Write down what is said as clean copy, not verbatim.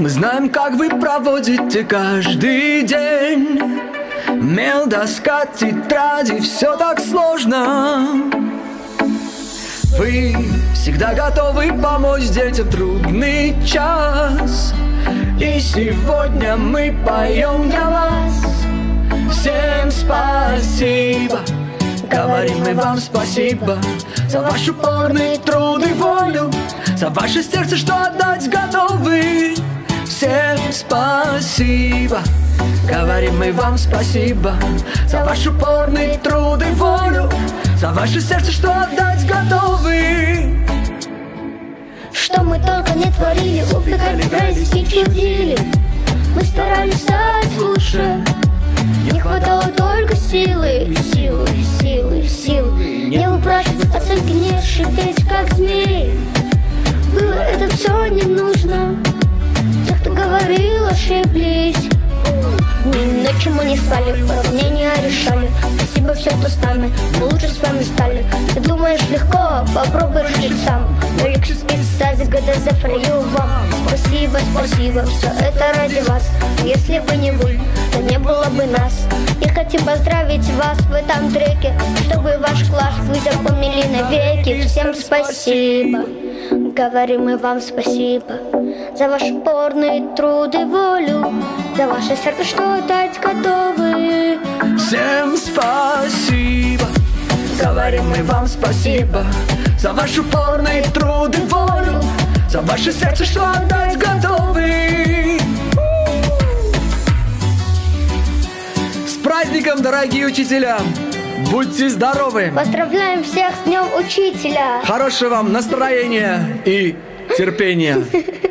Мы знаем, как вы проводите каждый день. Мел, доска, тетради, все так сложно. Вы всегда готовы помочь детям в трудный час. И сегодня мы поем для вас. Всем спасибо. Говорим мы вам спасибо за ваш упорный труд и волю, за ваше сердце, что отдать готовы. Всем спасибо. Говорим мы вам спасибо за ваш упорный труд и волю, за ваше сердце, что отдать готовы. Что мы только не творили, упрекали, грязись и чудили. Мы старались стать лучше. Не хватало только силы, силы, силы, силы. Не выпрашивать оценки, не шипеть, как змей. Было это все не нужно. Те, кто говорил, ошиблись. Ни на чем мы не спали, уравнения решали. Спасибо всем, кто с нами, мы лучше с вами стали. Ты думаешь легко, попробуй решить сам. Но легче списать года за фрою вам. Спасибо, спасибо, все это ради вас. Если бы не вы, то не было бы нас. И хотим поздравить вас в этом треке, чтобы ваш класс вы запомнили навеки. Всем спасибо. Говорим мы вам спасибо за ваш упорный труд и волю, за ваше сердце, что дать готовы. Всем спасибо. Говорим мы вам спасибо за ваш упорный труд и волю, за ваше сердце, что отдать готовы. С праздником, дорогие учителя! Будьте здоровы! Поздравляем всех с Днем Учителя! Хорошего вам настроения и терпения!